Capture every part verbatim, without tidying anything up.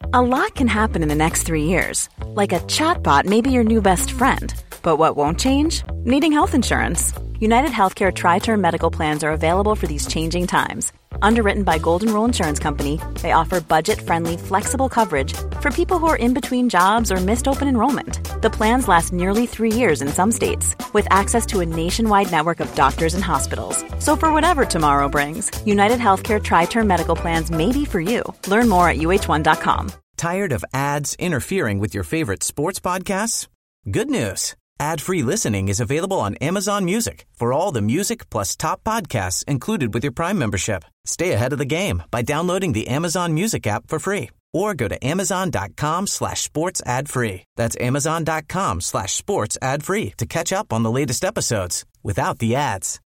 A lot can happen in the next three years. Like a chatbot may be your new best friend. But what won't change? Needing health insurance. United Healthcare Tri-Term Medical Plans are available for these changing times. Underwritten by Golden Rule Insurance Company, they offer budget-friendly, flexible coverage for people who are in between jobs or missed open enrollment. The plans last nearly three years in some states, with access to a nationwide network of doctors and hospitals. So for whatever tomorrow brings, United Healthcare Tri-Term Medical Plans may be for you. Learn more at U H one dot com. Tired of ads interfering with your favorite sports podcasts? Good news. Ad-free listening is available on Amazon Music for all the music plus top podcasts included with your Prime membership. Stay ahead of the game by downloading the Amazon Music app for free or go to amazon.com slash sports ad free. That's amazon.com slash sports ad free to catch up on the latest episodes without the ads.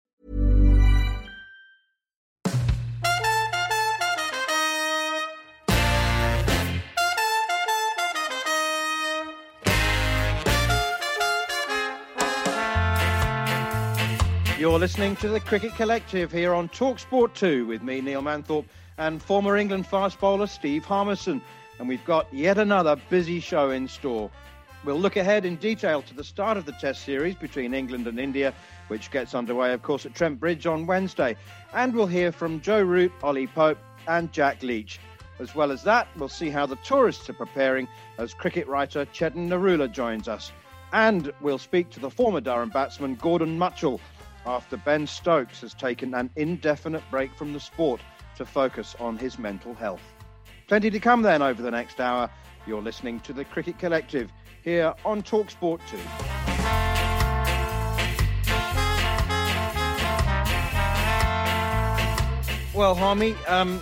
You're listening to the Cricket Collective here on TalkSport two with me, Neil Manthorpe, and former England fast bowler Steve Harmison. And we've got yet another busy show in store. We'll look ahead in detail to the start of the Test series between England and India, which gets underway, of course, at Trent Bridge on Wednesday. And we'll hear from Joe Root, Ollie Pope and Jack Leach. As well as that, we'll see how the tourists are preparing as cricket writer Chetan Narula joins us. And we'll speak to the former Durham batsman Gordon Mutchell, after Ben Stokes has taken an indefinite break from the sport to focus on his mental health. Plenty to come then over the next hour. You're listening to the Cricket Collective here on TalkSport two. Well, Harmy, um,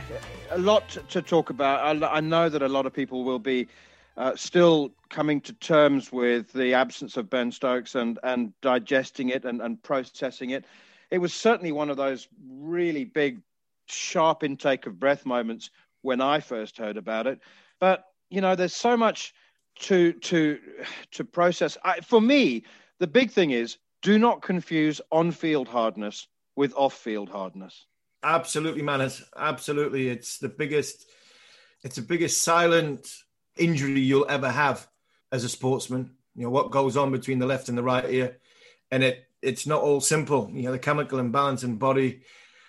a lot to talk about. I, I know that a lot of people will be Uh, still coming to terms with the absence of Ben Stokes and, and digesting it and, and processing it. It was certainly one of those really big, sharp intake of breath moments when I first heard about it. But, you know, there's so much to to to process. I, for me, the big thing is do not confuse on-field hardness with off-field hardness. Absolutely, man. It's, absolutely. It's the biggest, it's the biggest silent injury you'll ever have as a sportsman. You know, what goes on between the left and the right ear. And it it's not all simple. You know, the chemical imbalance in body.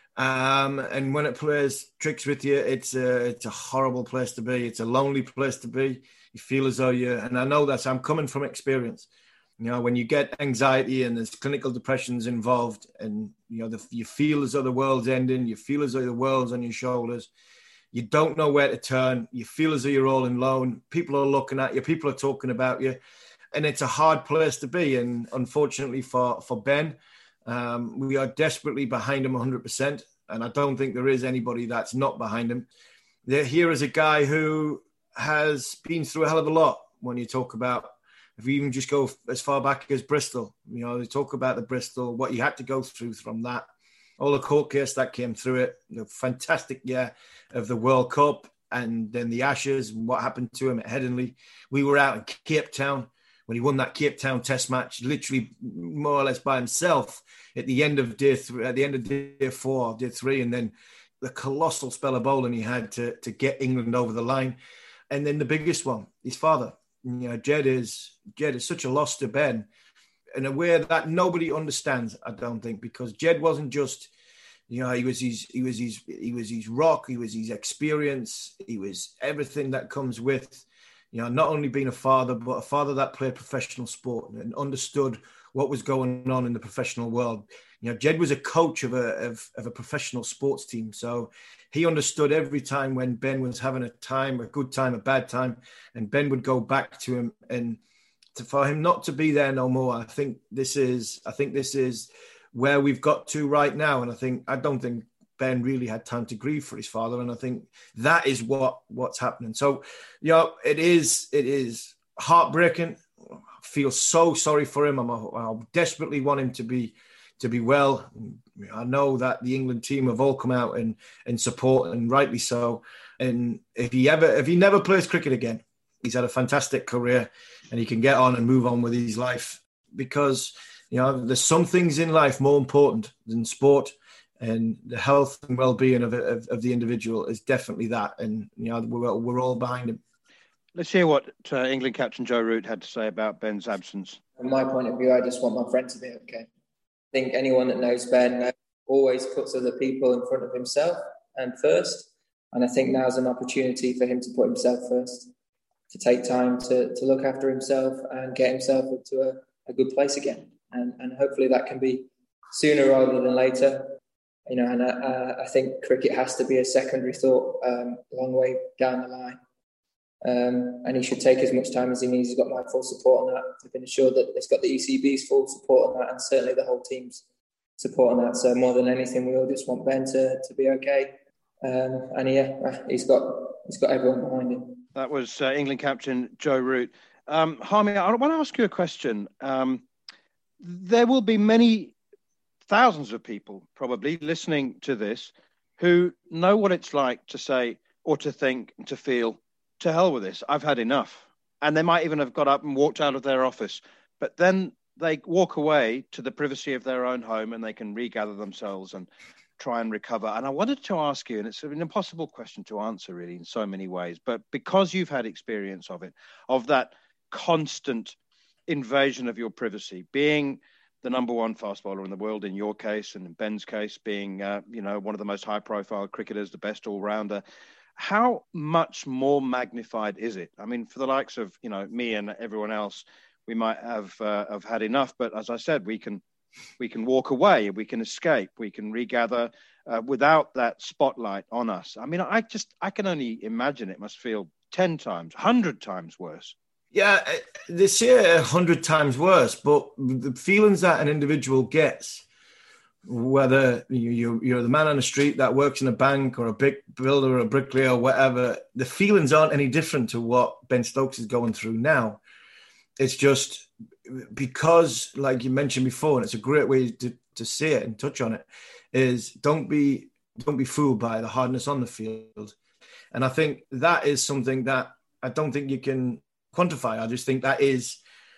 Um, and when it plays tricks with you, it's a, it's a horrible place to be. It's a lonely place to be. You feel as though you, and I know that I'm coming from experience. You know, when you get anxiety and there's clinical depressions involved and, you know, the, you feel as though the world's ending, you feel as though the world's on your shoulders. You don't know where to turn. You feel as though you're all alone. People are looking at you. People are talking about you. And it's a hard place to be. And unfortunately for, for Ben, um, we are desperately behind him one hundred percent. And I don't think there is anybody that's not behind him. They're here as a guy who has been through a hell of a lot when you talk about, if you even just go as far back as Bristol, you know, they talk about the Bristol, what you had to go through from that. All the court case that came through it, the fantastic year of the World Cup and then the Ashes and what happened to him at Headingley. We were out in Cape Town when he won that Cape Town Test match, literally more or less by himself at the end of day three, at the end of day four, day three, and then the colossal spell of bowling he had to, to get England over the line. And then the biggest one, his father. You know, Jed is Jed is such a loss to Ben in a way that nobody understands, I don't think, because Jed wasn't just, you know, he was his, he was his, he was his rock, he was his experience, he was everything that comes with, you know, not only being a father, but a father that played professional sport and understood what was going on in the professional world. You know, Jed was a coach of a of, of a professional sports team, so he understood every time when Ben was having a time, a good time, a bad time, and Ben would go back to him and. To, for him not to be there no more, I think this is. I think this is where we've got to right now, and I think I don't think Ben really had time to grieve for his father, and I think that is what what's happening. So, you know, it is it is heartbreaking. I feel so sorry for him. I'm, I desperately want him to be to be well. I know that the England team have all come out and and support, and rightly so. And if he ever if he never plays cricket again, he's had a fantastic career. And he can get on and move on with his life because, you know, there's some things in life more important than sport. And the health and well-being of, of, of the individual is definitely that. And, you know, we're, we're all behind him. Let's hear what uh, England captain Joe Root had to say about Ben's absence. From my point of view, I just want my friend to be okay. I think anyone that knows Ben always puts other people in front of himself and first. And I think now's an opportunity for him to put himself first, to take time to, to look after himself and get himself into a, a good place again. And, and hopefully that can be sooner rather than later. You know, and I, I think cricket has to be a secondary thought um, a long way down the line. Um, and he should take as much time as he needs. He's got my full support on that. I've been assured that it's got the E C B's full support on that, and certainly the whole team's support on that. So more than anything, we all just want Ben to, to be okay. Um, and yeah, he's got he's got everyone behind him. That was uh, England captain Joe Root. Um, Harmy, I want to ask you a question. Um, there will be many thousands of people probably listening to this who know what it's like to say or to think and to feel, to hell with this, I've had enough. And they might even have got up and walked out of their office. But then they walk away to the privacy of their own home and they can regather themselves and try and recover. And I wanted to ask you, and it's an impossible question to answer really in so many ways, but because you've had experience of it, of that constant invasion of your privacy, being the number one fast bowler in the world in your case, and in Ben's case, being uh, you know one of the most high-profile cricketers, the best all-rounder, how much more magnified is it? I mean, for the likes of you know me and everyone else, we might have uh, have had enough, but as I said, we can we can walk away, we can escape, we can regather uh, without that spotlight on us. I mean, I just I can only imagine it must feel ten times, a hundred times worse. Yeah, this year a hundred times worse. But the feelings that an individual gets, whether you, you're the man on the street that works in a bank or a big builder or a bricklayer or whatever, the feelings aren't any different to what Ben Stokes is going through now. It's just because, like you mentioned before, and it's a great way to, to say it and touch on it, is don't be don't be fooled by the hardness on the field. And I think that is something that I don't think you can quantify. I just think that is,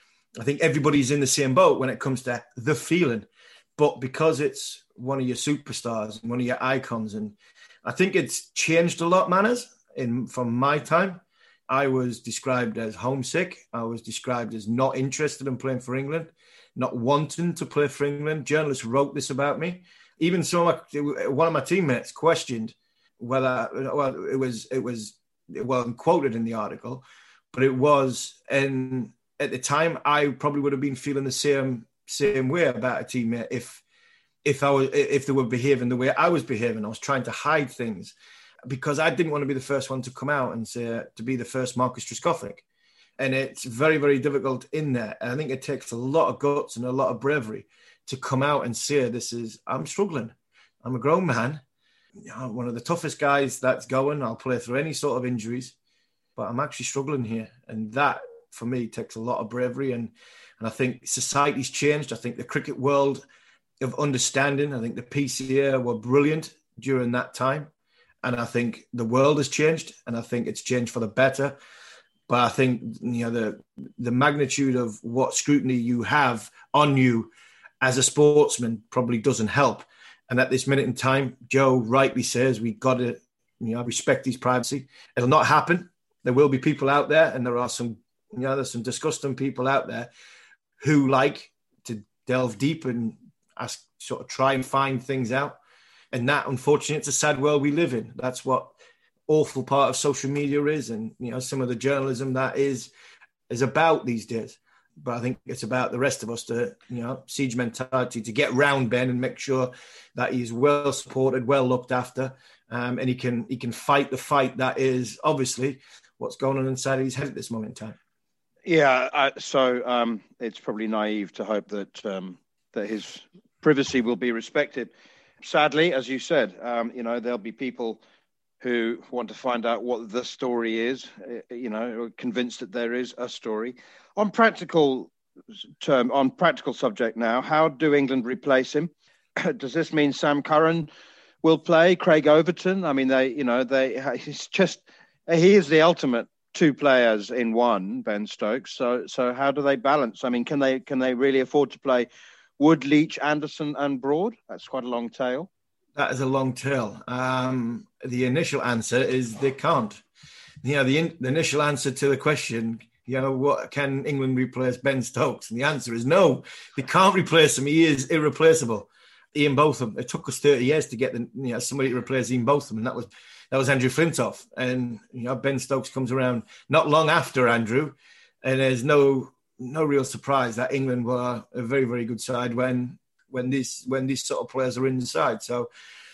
I think everybody's in the same boat when it comes to the feeling. But because it's one of your superstars and one of your icons, and I think it's changed a lot, Manners, in from my time. I was described as homesick. I was described as not interested in playing for England, not wanting to play for England. Journalists wrote this about me. Even so, one of my teammates questioned whether, well, it was, it was, it wasn't quoted in the article, but it was, and at the time, I probably would have been feeling the same same way about a teammate if if I was if they were behaving the way I was behaving. I was trying to hide things because I didn't want to be the first one to come out and say to be the first Marcus Trescothick. And it's very, very difficult in there. And I think it takes a lot of guts and a lot of bravery to come out and say, this is, I'm struggling. I'm a grown man. You know, one of the toughest guys that's going. I'll play through any sort of injuries, but I'm actually struggling here. And that, for me, takes a lot of bravery. And, and I think society's changed. I think the cricket world of understanding, I think the P C A were brilliant during that time. And I think the world has changed, and I think it's changed for the better. But I think, you know, the the magnitude of what scrutiny you have on you as a sportsman probably doesn't help. And at this minute in time, Joe rightly says we got to, you know, respect his privacy. It'll not happen. There will be people out there, and there are some, you know, there's some disgusting people out there who like to delve deep and ask, sort of try and find things out. And that, unfortunately, it's a sad world we live in. That's what awful part of social media is, and you know some of the journalism that is is about these days. But I think it's about the rest of us to, you know, siege mentality to get round Ben and make sure that he's well supported, well looked after, um, and he can he can fight the fight that is obviously what's going on inside his head at this moment in time. Yeah, I, so um, it's probably naive to hope that um, that his privacy will be respected. Sadly, as you said, um, you know, there'll be people who want to find out what the story is, you know, convinced that there is a story. On practical term, on practical subject now, how do England replace him? Does this mean Sam Curran will play, Craig Overton? I mean, they, you know, they, he's just, he is the ultimate two players in one, Ben Stokes. So, so how do they balance? I mean, can they, can they really afford to play Wood, Leach, Anderson and Broad? That's quite a long tail. That is a long tail. Um, the initial answer is they can't. You know, the, in, the initial answer to the question, you know, what can England replace Ben Stokes? And the answer is no, they can't replace him. He is irreplaceable. Ian Botham. It took us thirty years to get the, you know, somebody to replace Ian Botham, and that was that was Andrew Flintoff. And you know, Ben Stokes comes around not long after Andrew, and there's no no real surprise that England were a very very good side when when these when these sort of players are in the side. So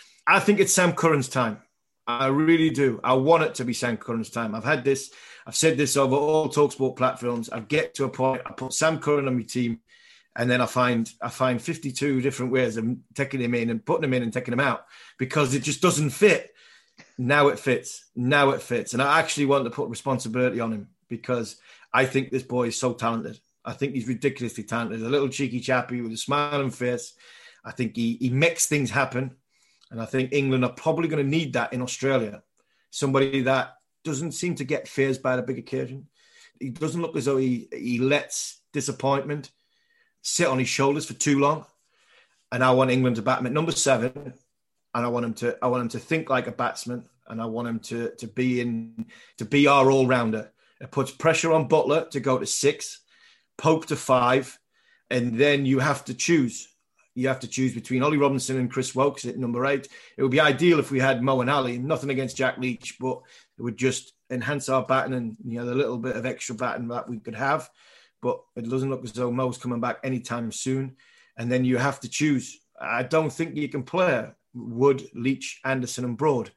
I think it's Sam Curran's time. I really do. I want it to be Sam Curran's time. I've had this, I've said this over all TalkSport platforms. I get to a point, I put Sam Curran on my team, and then I find I find fifty-two different ways of taking him in and putting him in and taking him out because it just doesn't fit. Now it fits. Now it fits. And I actually want to put responsibility on him because I think this boy is so talented. I think he's ridiculously talented. A little cheeky chappy with a smiling face. I think he, he makes things happen. And I think England are probably going to need that in Australia. Somebody that doesn't seem to get fazed by the big occasion. He doesn't look as though he, he lets disappointment sit on his shoulders for too long. And I want England to bat him at number seven. And I want him to I want him to think like a batsman. And I want him to, to be in to be our all-rounder. It puts pressure on Buttler to go to six, Pope to five, and then you have to choose. You have to choose between Ollie Robinson and Chris Woakes at number eight. It would be ideal if we had Mo and Ali. Nothing against Jack Leach, but it would just enhance our batting and, you know, the little bit of extra batting that we could have. But it doesn't look as though Mo's coming back anytime soon. And then you have to choose. I don't think you can play Wood, Leach, Anderson and Broad.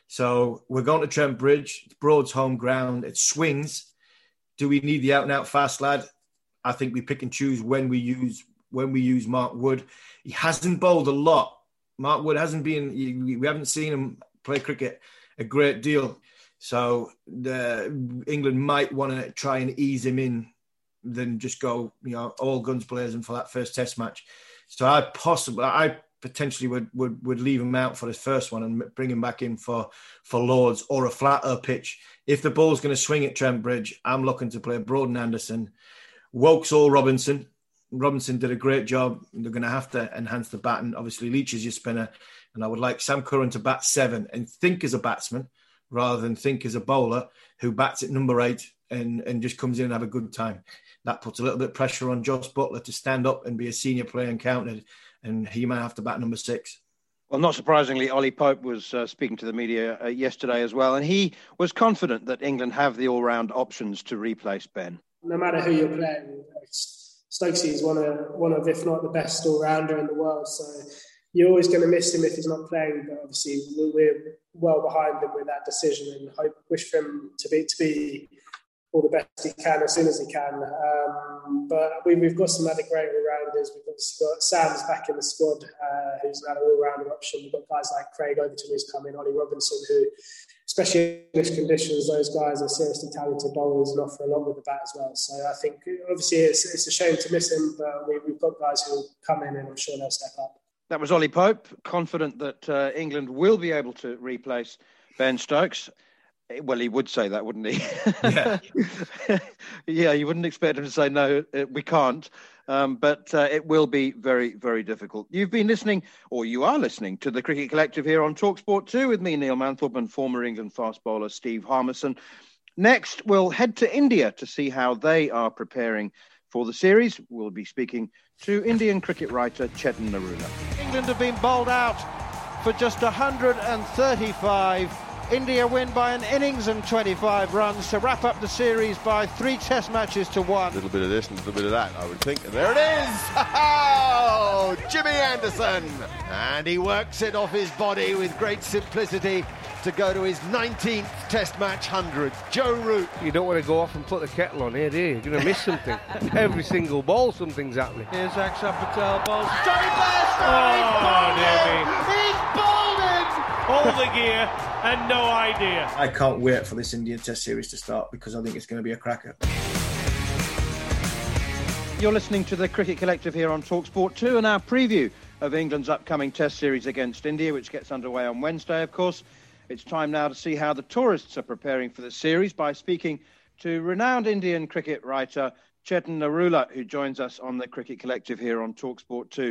So we're going to Trent Bridge. It's Broad's home ground. It swings. Do we need the out-and-out fast lad? I think we pick and choose when we use when we use Mark Wood. He hasn't bowled a lot. Mark Wood hasn't been, we haven't seen him play cricket a great deal. So the, England might want to try and ease him in than just go, you know, all guns blazing for that first test match. So I possibly, I potentially would, would, would leave him out for his first one and bring him back in for, for Lords or a flatter pitch. If the ball's going to swing at Trent Bridge, I'm looking to play Broad and Anderson, Woakes or Robinson. Robinson did a great job. They're going to have to enhance the batting. Obviously, Leach is your spinner. And I would like Sam Curran to bat seven and think as a batsman rather than think as a bowler who bats at number eight and, and just comes in and have a good time. That puts a little bit of pressure on Jos Buttler to stand up and be a senior player and counted. And he might have to bat number six. Well, not surprisingly, Ollie Pope was uh, speaking to the media uh, yesterday as well. And he was confident that England have the all-round options to replace Ben. No matter who you're playing, Stokesy is one of, one of, if not the best all-rounder in the world. So you're always going to miss him if he's not playing. But obviously, we're well behind him with that decision and hope, wish for him to be to be all the best he can as soon as he can. Um, but we, we've got some other great all-rounders. We've obviously got Sam's back in the squad, uh, who's another all-rounder option. We've got guys like Craig Overton who's come in, Ollie Robinson, who, especially in English conditions, those guys are seriously talented bowlers and offer a lot with the bat as well. So I think obviously it's, it's a shame to miss him, but we, we've got guys who will come in and I'm sure they'll step up. That was Ollie Pope, confident that uh, England will be able to replace Ben Stokes. Well, he would say that, wouldn't he? Yeah, yeah, you wouldn't expect him to say, no, we can't. Um, but uh, it will be very, very difficult. You've been listening, or you are listening, to the Cricket Collective here on TalkSport two with me, Neil Manthorpe, and former England fast bowler Steve Harmison. Next, we'll head to India to see how they are preparing for the series. We'll be speaking to Indian cricket writer Chetan Narula. England have been bowled out for just one hundred thirty-five. India win by an innings and twenty-five runs to wrap up the series by three test matches to one. A little bit of this and a little bit of that, I would think. And there it is! Oh, Jimmy Anderson! And he works it off his body with great simplicity to go to his nineteenth test match hundred. Joe Root. You don't want to go off and put the kettle on here, do you? You're going to miss something. Every single ball, something's happening. Here's Akshar Patel bowls. Johnny Blair! Oh, dear me. He's bowled it! All the gear and no idea. I can't wait for this Indian Test series to start because I think it's going to be a cracker. You're listening to the Cricket Collective here on TalkSport two and our preview of England's upcoming Test series against India, which gets underway on Wednesday, of course. It's time now to see how the tourists are preparing for the series by speaking to renowned Indian cricket writer Chetan Narula, who joins us on the Cricket Collective here on TalkSport two.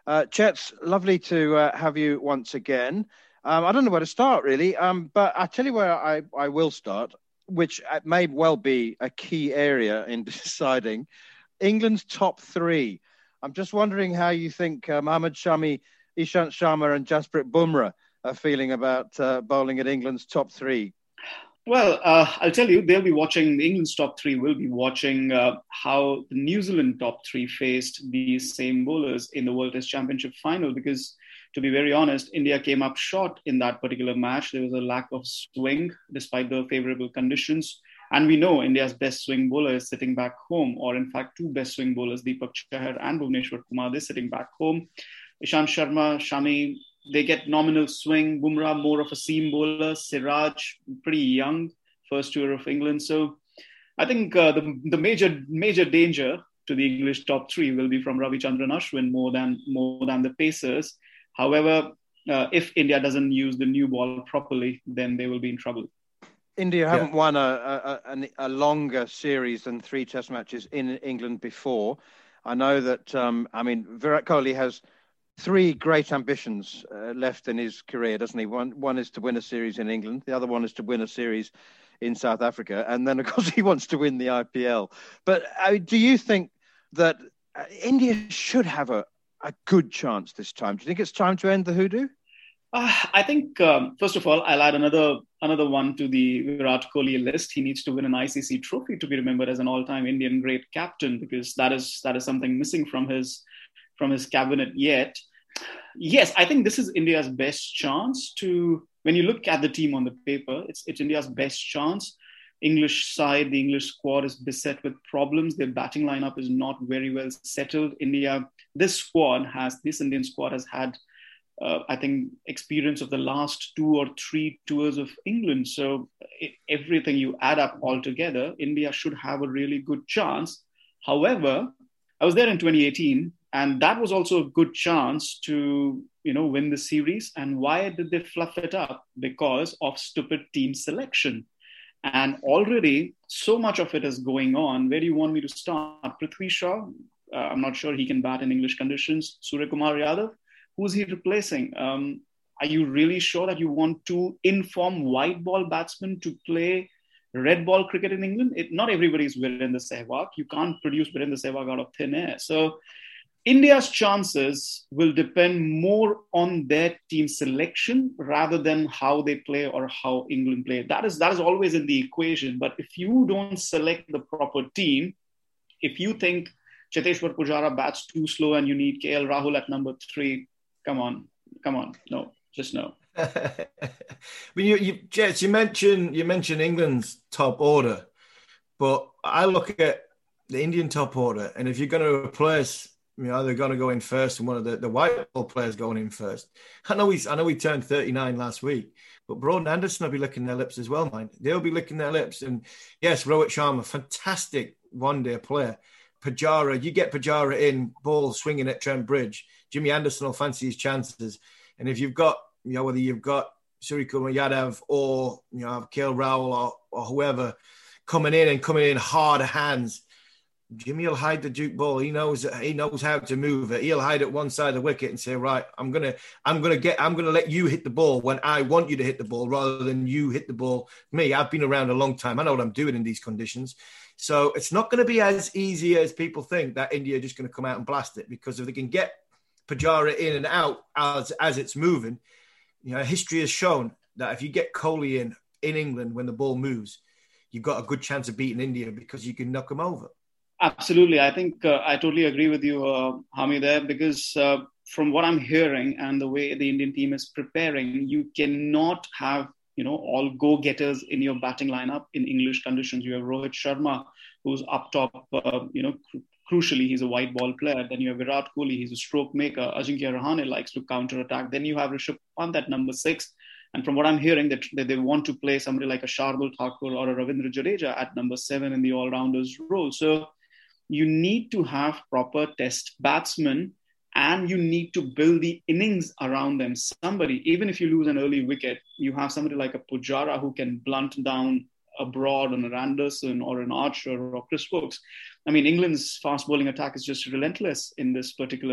Uh, Chet's, lovely to uh, have you once again. Um, I don't know where to start, really, um, but I'll tell you where I, I will start, which may well be a key area in deciding England's top three. I'm just wondering how you think uh, Mohammad Shami, Ishant Sharma and Jasprit Bumrah are feeling about uh, bowling at England's top three. Well, uh, I'll tell you, they'll be watching, England's top three will be watching uh, how the New Zealand top three faced these same bowlers in the World Test Championship final, because to be very honest, India came up short in that particular match. There was a lack of swing despite the favourable conditions. And we know India's best swing bowler is sitting back home, or in fact, two best swing bowlers, Deepak Chahar and Bhuvneshwar Kumar, they're sitting back home. Ishant Sharma, Shami, they get nominal swing. Bumrah, more of a seam bowler. Siraj, pretty young, first tour of England. So I think uh, the, the major major danger to the English top three will be from Ravichandran Ashwin more than, more than the pacers. However, uh, if India doesn't use the new ball properly, then they will be in trouble. India haven't yeah. won a, a, a longer series than three test matches in England before. I know that, um, I mean, Virat Kohli has three great ambitions uh, left in his career, doesn't he? One one is to win a series in England. The other one is to win a series in South Africa. And then, of course, he wants to win the I P L. But uh, do you think that uh, India should have a, a good chance this time? Do you think it's time to end the hoodoo? Uh, I think, um, first of all, I'll add another another one to the Virat Kohli list. He needs to win an I C C trophy to be remembered as an all-time Indian great captain, because that is that is something missing from his from his cabinet yet. Yes, I think this is India's best chance to, when you look at the team on the paper, it's, it's India's best chance. English side, the English squad is beset with problems. Their batting lineup is not very well settled. India, this squad has, this Indian squad has had, uh, I think, experience of the last two or three tours of England. So it, everything you add up all together, India should have a really good chance. However, I was there in twenty eighteen, and that was also a good chance to, you know, win the series. And why did they fluff it up? Because of stupid team selection. And already so much of it is going on. Where do you want me to start? Prithvi Shaw, uh, I'm not sure he can bat in English conditions. Surya Kumar Yadav, who's he replacing? Um, are you really sure that you want two informed white ball batsmen to play red ball cricket in England? It, not everybody is Virendra Sehwag. You can't produce Virendra Sehwag out of thin air. So India's chances will depend more on their team selection rather than how they play or how England play. That is, that is always in the equation. But if you don't select the proper team, if you think Cheteshwar Pujara bats too slow and you need K L Rahul at number three, come on, come on. No, just no. I mean, you, you, Jets, you mentioned you mentioned England's top order, but I look at the Indian top order, and if you're going to replace, you know, they're going to go in first, and one of the, the white ball players going in first. I know he's I know he turned thirty-nine last week, but Broad Anderson will be licking their lips as well, mind. They'll be licking their lips, and yes, Rohit Sharma, fantastic one-day player. Pujara, you get Pujara in, ball swinging at Trent Bridge. Jimmy Anderson will fancy his chances, and if you've got, you know, whether you've got Surya Kumar Yadav or, you know, K L Rahul or, or whoever coming in and coming in hard hands, Jimmy will hide the Duke ball. He knows he knows how to move it. He'll hide at one side of the wicket and say, right, I'm gonna I'm gonna get I'm gonna let you hit the ball when I want you to hit the ball rather than you hit the ball. Me, I've been around a long time. I know what I'm doing in these conditions. So it's not going to be as easy as people think that India are just going to come out and blast it, because if they can get Pujara in and out as as it's moving, you know, history has shown that if you get Kohli in in England when the ball moves, you've got a good chance of beating India because you can knock them over. Absolutely. I think uh, I totally agree with you, uh, Hami, there, because uh, from what I'm hearing and the way the Indian team is preparing, you cannot have, you know, all go-getters in your batting lineup in English conditions. You have Rohit Sharma, who's up top, uh, you know, cr- crucially, he's a white ball player. Then you have Virat Kohli, he's a stroke maker. Ajinkya Rahane likes to counter-attack. Then you have Rishabh Pant at number six. And from what I'm hearing, that, that they want to play somebody like a Shardul Thakur or a Ravindra Jadeja at number seven in the all-rounders role. So you need to have proper test batsmen, and you need to build the innings around them. Somebody, even if you lose an early wicket, you have somebody like a Pujara who can blunt down a Broad or an Anderson or an Archer or Chris Woakes. I mean, England's fast bowling attack is just relentless in this particular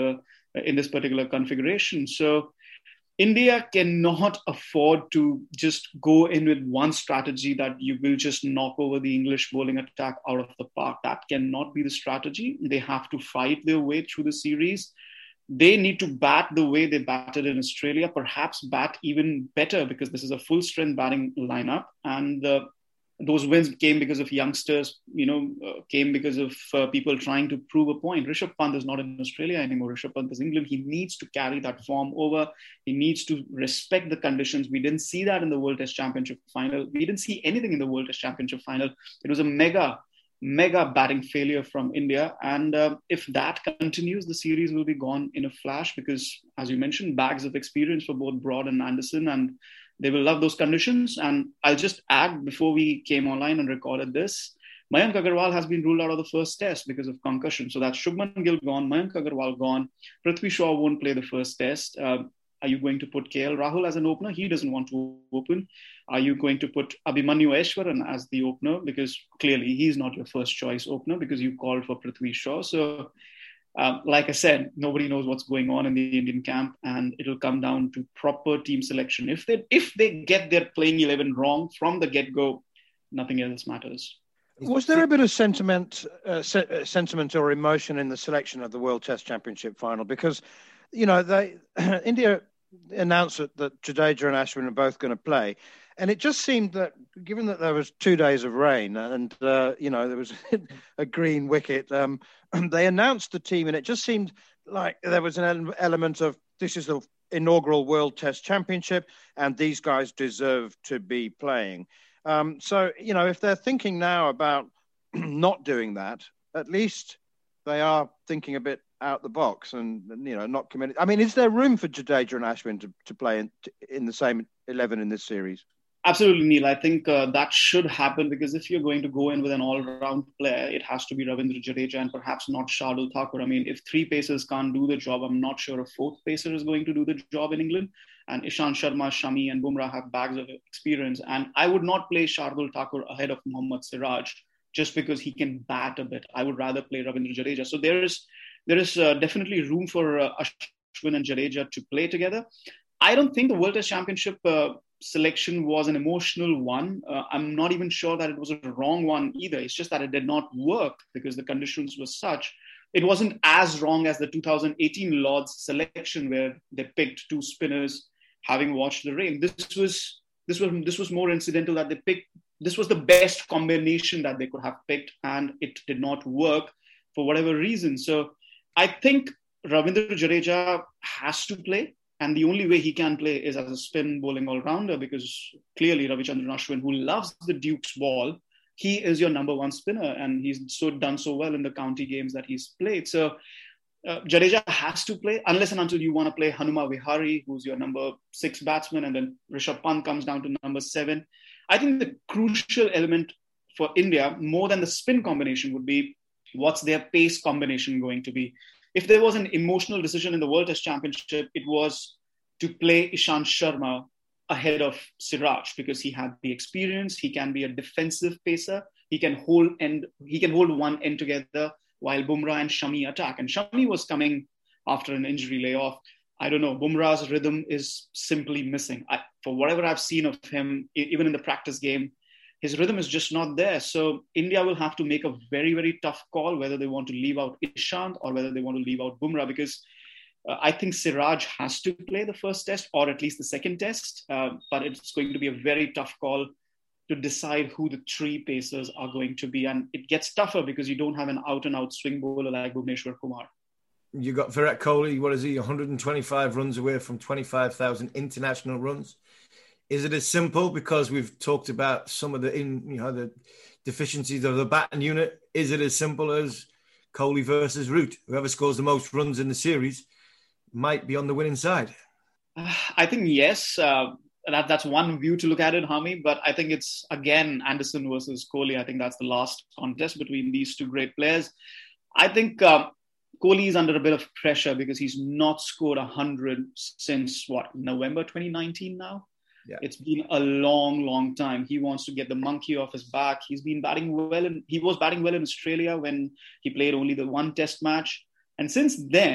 in this particular configuration. So India cannot afford to just go in with one strategy that you will just knock over the English bowling attack out of the park. That cannot be the strategy. They have to fight their way through the series. They need to bat the way they batted in Australia, perhaps bat even better, because this is a full strength batting lineup. And uh, those wins came because of youngsters, you know, uh, came because of uh, people trying to prove a point. Rishabh Pant is not in Australia anymore. Rishabh Pant is England. He needs to carry that form over. He needs to respect the conditions. We didn't see that in the World Test Championship final. We didn't see anything in the World Test Championship final. It was a mega, mega batting failure from India. And uh, if that continues, the series will be gone in a flash because, as you mentioned, bags of experience for both Broad and Anderson, and they will love those conditions. And I'll just add, before we came online and recorded this, Mayank Agarwal has been ruled out of the first test because of concussion. So that's Shubman Gill gone, Mayank Agarwal gone, Prithvi Shaw won't play the first test. Uh, are you going to put K L Rahul as an opener? He doesn't want to open. Are you going to put Abhimanyu Aishwaran as the opener? Because clearly he's not your first choice opener because you called for Prithvi Shaw. So Um, like I said, nobody knows what's going on in the Indian camp, and it'll come down to proper team selection. If they if they get their playing eleven wrong from the get-go, nothing else matters. Was there a bit of sentiment, uh, se- sentiment or emotion in the selection of the World Test Championship final? Because, you know, they India announced that, that Jadeja and Ashwin are both going to play. And it just seemed that, given that there was two days of rain and, uh, you know, there was a green wicket, um, they announced the team, and it just seemed like there was an element of, this is the inaugural World Test Championship, and these guys deserve to be playing. Um, so, you know, if they're thinking now about not doing that, at least they are thinking a bit out the box and, and you know, not committed. I mean, is there room for Jadeja and Ashwin to, to play in, in the same eleven in this series? Absolutely, Neil. I think uh, that should happen, because if you're going to go in with an all-round player, it has to be Ravindra Jadeja and perhaps not Shardul Thakur. I mean, if three pacers can't do the job, I'm not sure a fourth pacer is going to do the job in England. And Ishant Sharma, Shami and Bumrah have bags of experience. And I would not play Shardul Thakur ahead of Mohammad Siraj just because he can bat a bit. I would rather play Ravindra Jadeja. So there is, there is uh, definitely room for uh, Ashwin and Jadeja to play together. I don't think the World Test Championship uh, selection was an emotional one. Uh, I'm not even sure that it was a wrong one either. It's just that it did not work because the conditions were such. It wasn't as wrong as the two thousand eighteen Lords selection where they picked two spinners having watched the rain. This was this was this was more incidental that they picked. This was the best combination that they could have picked, and it did not work for whatever reason. So I think Ravindra Jadeja has to play. And the only way he can play is as a spin bowling all-rounder, because clearly Ravichandran Ashwin, who loves the Duke's ball, he is your number one spinner, and he's so done so well in the county games that he's played. So uh, Jadeja has to play, unless and until you want to play Hanuma Vihari, who's your number six batsman, and then Rishabh Pant comes down to number seven. I think the crucial element for India, more than the spin combination, would be what's their pace combination going to be. If there was an emotional decision in the World Test Championship, it was to play Ishant Sharma ahead of Siraj, because he had the experience. He can be a defensive pacer. He can hold end. He can hold one end together while Bumrah and Shami attack. And Shami was coming after an injury layoff. I don't know. Bumrah's rhythm is simply missing. I, for whatever I've seen of him, even in the practice game, his rhythm is just not there. So India will have to make a very, very tough call whether they want to leave out Ishant or whether they want to leave out Bumrah, because uh, I think Siraj has to play the first test or at least the second test. Uh, but it's going to be a very tough call to decide who the three pacers are going to be. And it gets tougher because you don't have an out-and-out swing bowler like Bhuvneshwar Kumar. You got Virat Kohli, what is he, one hundred twenty-five runs away from twenty-five thousand international runs. Is it as simple, because we've talked about some of the in you know the deficiencies of the batting unit? Is it as simple as Kohli versus Root? Whoever scores the most runs in the series might be on the winning side. Uh, I think yes. Uh, that that's one view to look at it, Hami. But I think it's again Anderson versus Kohli. I think that's the last contest between these two great players. I think uh, Kohli is under a bit of pressure because he's not scored a hundred since what November twenty nineteen now. Yeah. It's been a long, long time. He wants to get the monkey off his back. He's been batting well. In, he was batting well in Australia when he played only the one test match. And since then,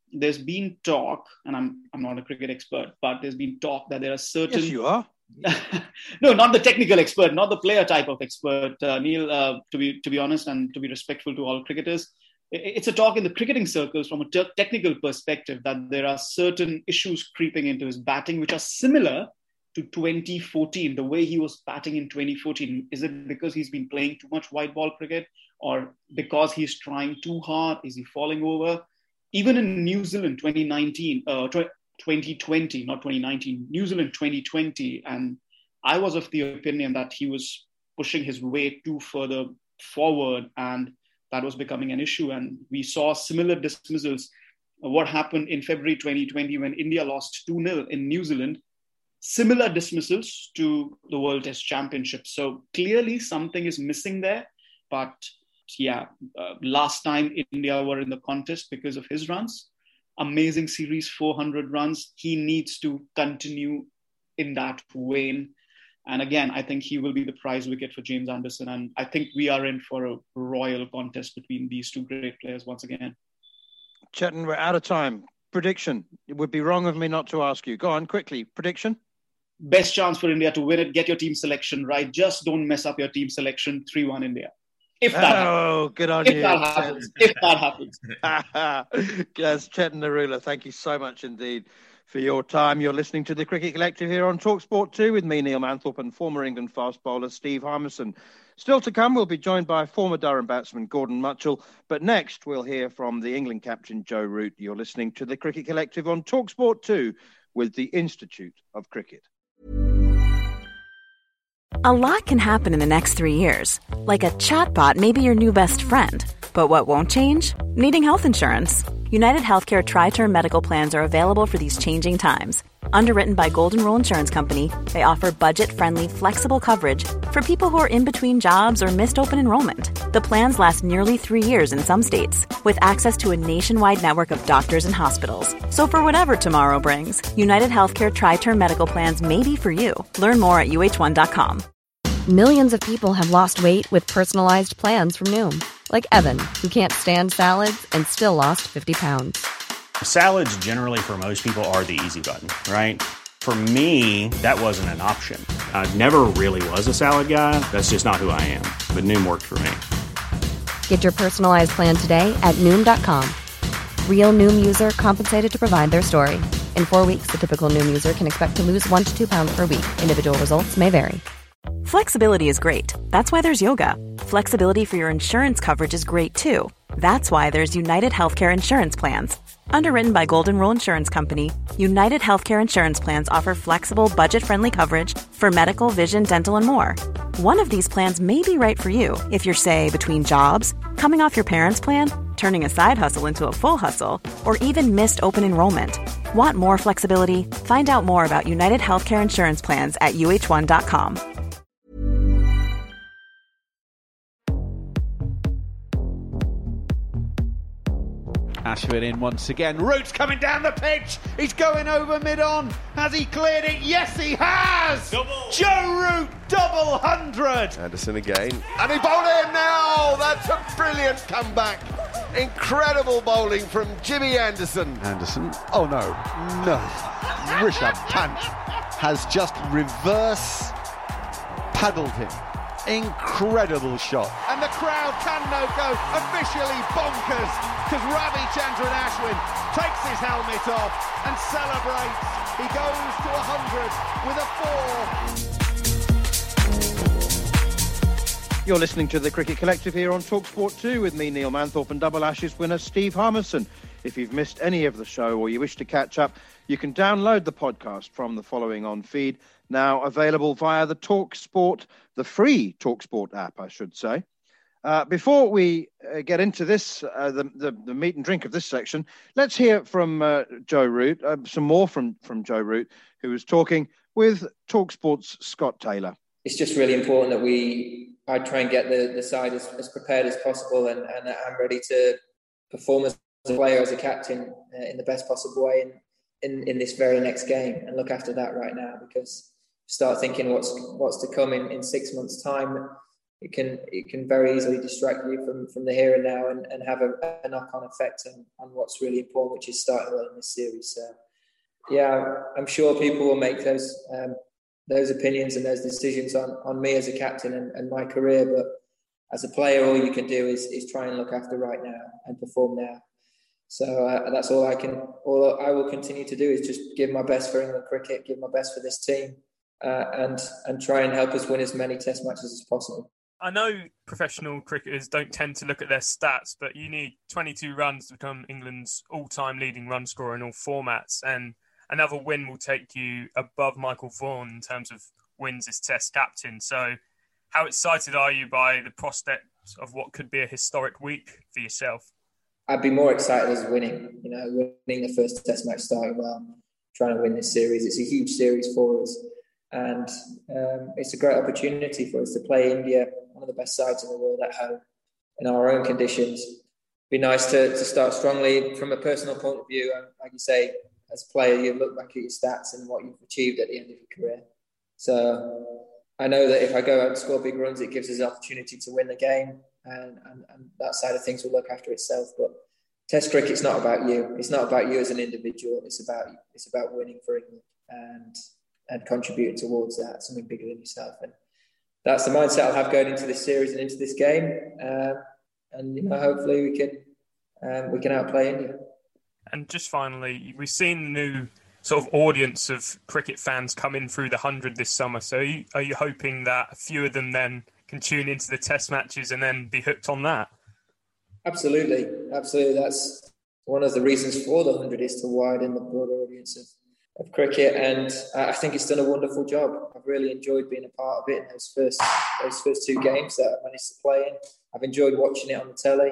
there's been talk, and I'm I'm not a cricket expert, but there's been talk that there are certain... Yes, you are. No, not the technical expert, not the player type of expert, uh, Neil, uh, to be to be honest and to be respectful to all cricketers. It's a talk in the cricketing circles from a te- technical perspective that there are certain issues creeping into his batting which are similar to twenty fourteen, the way he was batting in twenty fourteen. Is it because he's been playing too much white ball cricket, or because he's trying too hard? Is he falling over? Even in New Zealand twenty nineteen, uh, twenty twenty, not twenty nineteen, New Zealand twenty twenty, and I was of the opinion that he was pushing his weight too further forward, and that was becoming an issue. And we saw similar dismissals. What happened in February twenty twenty when India lost two nil in New Zealand, similar dismissals to the World Test Championship. So clearly something is missing there. But yeah, uh, last time India were in the contest because of his runs. Amazing series, four hundred runs. He needs to continue in that vein. And again, I think he will be the prize wicket for James Anderson. And I think we are in for a royal contest between these two great players once again. Chetan, we're out of time. Prediction. It would be wrong of me not to ask you. Go on, quickly. Prediction? Best chance for India to win it. Get your team selection right. Just don't mess up your team selection. three one India. If that oh, happens. good on if you. That happens. If that happens. Yes, Chetan Narula, thank you so much indeed for your time. You're listening to the Cricket Collective here on TalkSport two with me, Neil Manthorpe, and former England fast bowler Steve Harmison. Still to come, we'll be joined by former Durham batsman Gordon Mutchell. But next, we'll hear from the England captain Joe Root. You're listening to the Cricket Collective on TalkSport two with the Institute of Cricket. A lot can happen in the next three years. Like a chatbot may be your new best friend. But what won't change? Needing health insurance. United Healthcare Tri-Term Medical Plans are available for these changing times. Underwritten by Golden Rule Insurance Company, they offer budget-friendly, flexible coverage for people who are in between jobs or missed open enrollment. The plans last nearly three years in some states, with access to a nationwide network of doctors and hospitals. So for whatever tomorrow brings, United Healthcare Tri-Term Medical Plans may be for you. Learn more at U H one dot com. Millions of people have lost weight with personalized plans from Noom. Like Evan, who can't stand salads and still lost fifty pounds. Salads generally for most people are the easy button, right? For me, that wasn't an option. I never really was a salad guy. That's just not who I am. But Noom worked for me. Get your personalized plan today at Noom dot com. Real Noom user compensated to provide their story. In four weeks, the typical Noom user can expect to lose one to two pounds per week. Individual results may vary. Flexibility is great. That's why there's yoga. Flexibility for your insurance coverage is great too. That's why there's United Healthcare Insurance Plans. Underwritten by Golden Rule Insurance Company, United Healthcare Insurance Plans offer flexible, budget-friendly coverage for medical, vision, dental, and more. One of these plans may be right for you if you're, say, between jobs, coming off your parents' plan, turning a side hustle into a full hustle, or even missed open enrollment. Want more flexibility? Find out more about United Healthcare Insurance Plans at U H one dot com. Ashwin in once again. Root's coming down the pitch. He's going over mid-on. Has he cleared it? Yes, he has! Double. Joe Root, double hundred. Anderson again. And he bowled in now. That's a brilliant comeback. Incredible bowling from Jimmy Anderson. Anderson. Oh, no. No. Rishabh Pant has just reverse paddled him. Incredible shot. And the crowd can no go officially bonkers because Ravichandran Ashwin takes his helmet off and celebrates. He goes to one hundred with a four. You're listening to the Cricket Collective here on TalkSport two with me, Neil Manthorpe, and Double Ashes winner Steve Harmison. If you've missed any of the show or you wish to catch up, you can download the podcast from the following on feed, now available via the TalkSport, the free TalkSport app, I should say. Uh, before we uh, get into this, uh, the, the the meat and drink of this section, let's hear from uh, Joe Root, uh, some more from, from Joe Root, who was talking with TalkSport's Scott Taylor. It's just really important that we, I try and get the, the side as, as prepared as possible, and, and I'm ready to perform as a player, as a captain, uh, in the best possible way in, in, in this very next game, and look after that right now, because start thinking what's what's to come in, in six months' time. it can it can very easily distract you from, from the here and now and, and have a, a knock-on effect on, on what's really important, which is starting well in this series. So, yeah, I'm sure people will make those um, those opinions and those decisions on, on me as a captain and, and my career. But as a player, all you can do is is try and look after right now and perform now. So uh, that's all I can. All I will continue to do is just give my best for England cricket, give my best for this team, uh, and and try and help us win as many Test matches as possible. I know professional cricketers don't tend to look at their stats, but you need twenty-two runs to become England's all-time leading run scorer in all formats, and another win will take you above Michael Vaughan in terms of wins as Test captain. So how excited are you by the prospect of what could be a historic week for yourself? I'd be more excited as winning, you know, winning the first Test match, starting well, trying to win this series. It's a huge series for us. And um, it's a great opportunity for us to play India, one of the best sides in the world, at home in our own conditions. It'd be nice to, to start strongly from a personal point of view. Like you say, as a player, you look back at your stats and what you've achieved at the end of your career. So I know that if I go out and score big runs, it gives us the opportunity to win the game. And, and, and that side of things will look after itself. But Test cricket's not about you. It's not about you as an individual. It's about it's about winning for England and and contributing towards that, something bigger than yourself. And that's the mindset I'll have going into this series and into this game. Um, and you know, hopefully we can um, we can outplay India. And just finally, we've seen the new sort of audience of cricket fans come in through the hundred this summer. So are you, are you hoping that a few of them then can tune into the Test matches and then be hooked on that? Absolutely, absolutely. That's one of the reasons for the hundred, is to widen the broader audience of, of cricket, and I think it's done a wonderful job. I've really enjoyed being a part of it in those first those first two games that I managed to play in. I've enjoyed watching it on the telly,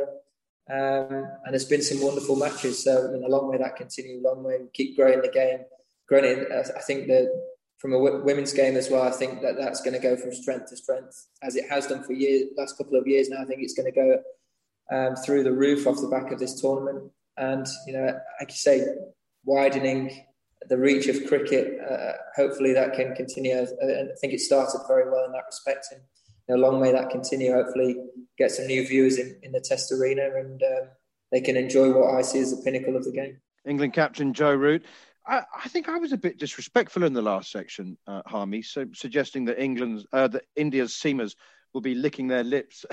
um, and there's been some wonderful matches. So, you know, long may that continue, long may we keep growing the game. Growing it, I think that from a women's game as well, I think that that's going to go from strength to strength, as it has done for years, last couple of years now. I think it's going to go um, through the roof off the back of this tournament. And, you know, like you say, widening the reach of cricket, uh, hopefully that can continue. And I think it started very well in that respect. And, you know, long may that continue. Hopefully get some new viewers in, in the Test arena, and um, they can enjoy what I see as the pinnacle of the game. England captain Joe Root. I, I think I was a bit disrespectful in the last section, uh, Harmy, so suggesting that England's, uh, that India's seamers will be licking their lips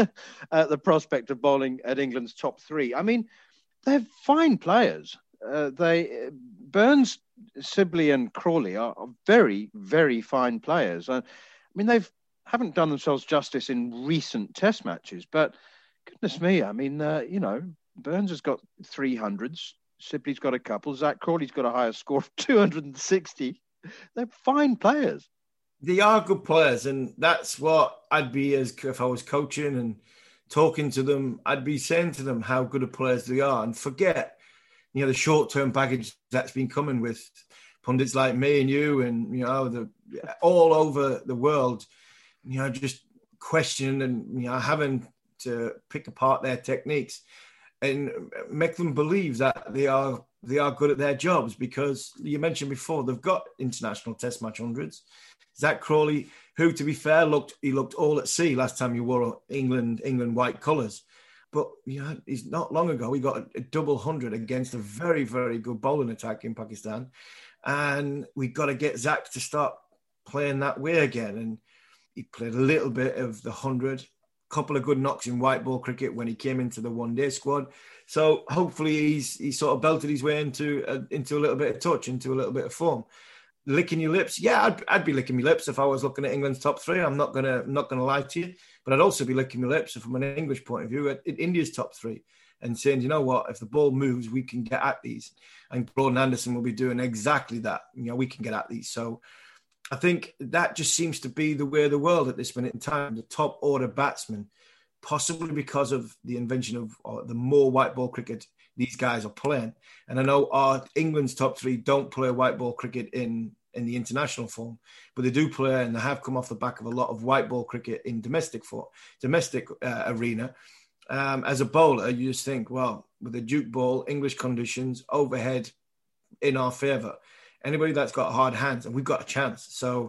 at the prospect of bowling at England's top three. I mean, they're fine players. Uh, they Burns, Sibley, and Crawley are, are very, very fine players. Uh, I mean, they've haven't done themselves justice in recent Test matches, but goodness me, I mean, uh, you know, Burns has got three hundreds. Sibley's got a couple. Zach Crawley's got a higher score of two hundred sixty. They're fine players. They are good players, and that's what I'd be as if I was coaching and talking to them. I'd be saying to them how good of players they are, and forget, you know, the short-term package that's been coming with pundits like me and you, and you know, the all over the world, you know, just questioning and you know having to pick apart their techniques and make them believe that they are they are good at their jobs, because you mentioned before they've got international Test match hundreds. Zach Crawley, who to be fair looked he looked all at sea last time he wore England England white colours, but you know he's not long ago he got a, a double hundred against a very very good bowling attack in Pakistan, and we've got to get Zach to start playing that way again. And he played a little bit of the hundred. Couple of good knocks in white ball cricket when he came into the one day squad. So hopefully he's he sort of belted his way into a, into a little bit of touch, into a little bit of form. Licking your lips, yeah, I'd, I'd be licking my lips if I was looking at England's top three. I'm not gonna I'm not gonna lie to you, but I'd also be licking my lips from an English point of view at, at India's top three, and saying, you know what, if the ball moves, we can get at these. And Gordon Anderson will be doing exactly that. You know, we can get at these. So I think that just seems to be the way of the world at this minute in time. The top order batsmen, possibly because of the invention of or the more white ball cricket these guys are playing. And I know our England's top three don't play white ball cricket in, in the international form, but they do play, and they have come off the back of a lot of white ball cricket in domestic form, domestic uh, arena. Um, as a bowler, you just think, well, with a Duke ball, English conditions, overhead in our favour. Anybody that's got hard hands, and we've got a chance. So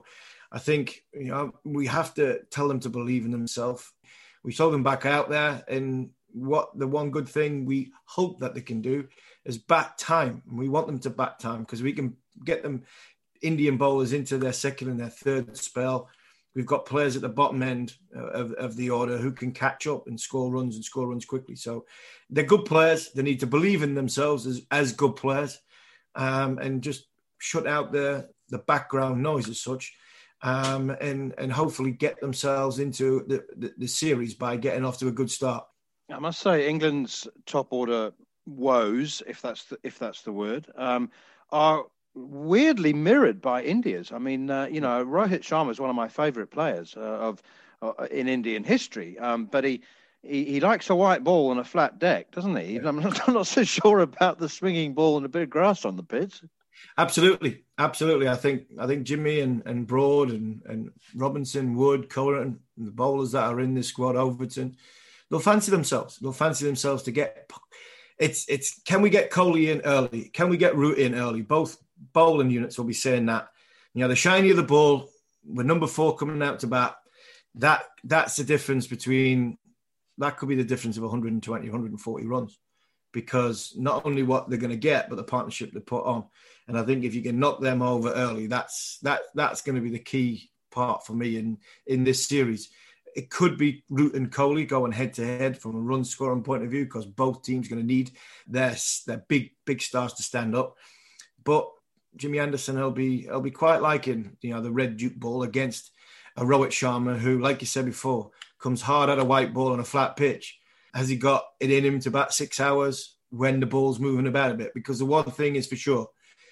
I think, you know, we have to tell them to believe in themselves. We saw them back out there, and what the one good thing we hope that they can do is bat time. And we want them to bat time because we can get them Indian bowlers into their second and their third spell. We've got players at the bottom end of, of the order who can catch up and score runs and score runs quickly. So they're good players. They need to believe in themselves as, as good players, um, and just shut out the, the background noise as such, um, and, and hopefully get themselves into the, the, the series by getting off to a good start. I must say England's top order woes, if that's the, if that's the word, um, are weirdly mirrored by India's. I mean, uh, you know, Rohit Sharma is one of my favourite players uh, of uh, in Indian history, um, but he, he he likes a white ball and a flat deck, doesn't he? I'm not, I'm not so sure about the swinging ball and a bit of grass on the pitch. Absolutely, absolutely. I think I think Jimmy and, and Broad and, and Robinson, Wood, Curran, and the bowlers that are in this squad, Overton, they'll fancy themselves. They'll fancy themselves to get. It's it's. Can we get Kohli in early? Can we get Root in early? Both bowling units will be saying that. You know, the shinier the ball, with number four coming out to bat, that that's the difference between. That could be the difference of one hundred twenty, one hundred forty runs, because not only what they're going to get, but the partnership they put on. And I think if you can knock them over early, that's that that's going to be the key part for me in in this series. It could be Root and Kohli going head to head from a run scoring point of view, because both teams are going to need their their big big stars to stand up. But Jimmy Anderson, he'll be he'll be quite liking, you know, the red Duke ball against a Rohit Sharma who, like you said before, comes hard at a white ball on a flat pitch. Has he got it in him to bat six hours when the ball's moving about a bit? Because the one thing is for sure,